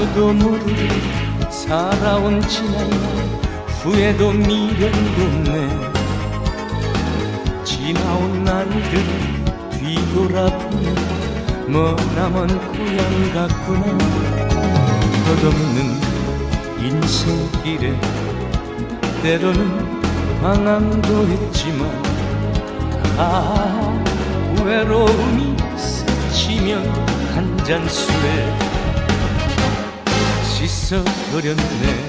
나도 모르게 살아온 지난 날 후회도 미련도 없네. 지나온 날들을 뒤돌아보면 머나먼 고향 같구나. 끝없는 인생길에 때로는 방황도 했지만 외로움이 스치면 한 잔 술에 씻어버렸네.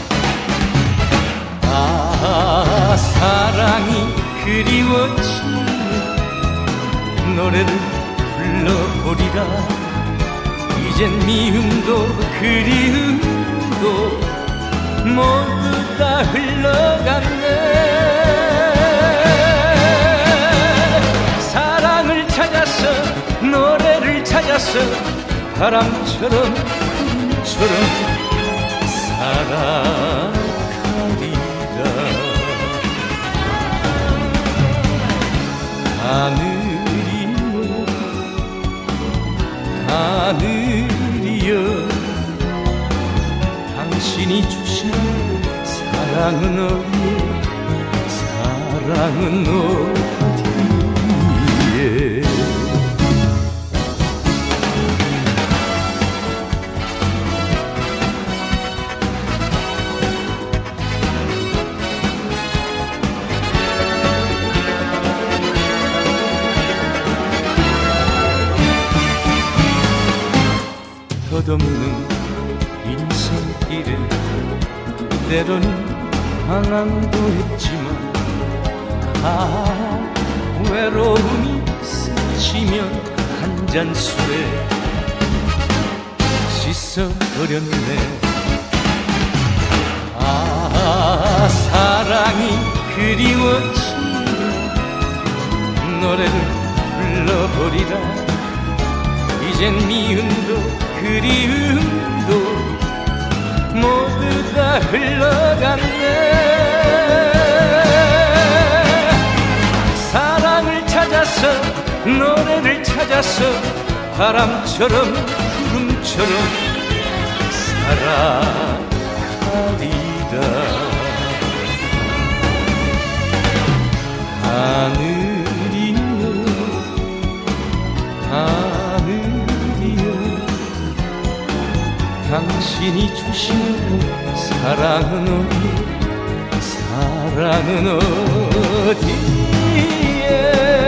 사랑이 그리워지면 노래를 불러보리라. 이젠 미움도 그리움도 모두 다 흘러갔네. 사랑을 찾아서 노래를 찾아서 바람처럼 구름처럼 살아가리라. 하늘이여 하늘이여 당신이 주신 사랑은 어디에 사랑은 어디에. 끝없는 인생길에 때로는 방황도 했지만 외로움이 스치면 한 잔 술에 씻어버렸네. 사랑이 그리워지면 노래를 불러보리라. 이젠 미움도 그리움도 모두 다 흘러갔네. 사랑을 찾아서 노래를 찾아서 바람처럼 구름처럼 살아가리라. 하늘이여 하늘이여 당신이 주신 사랑은 어디에 사랑은 어디에.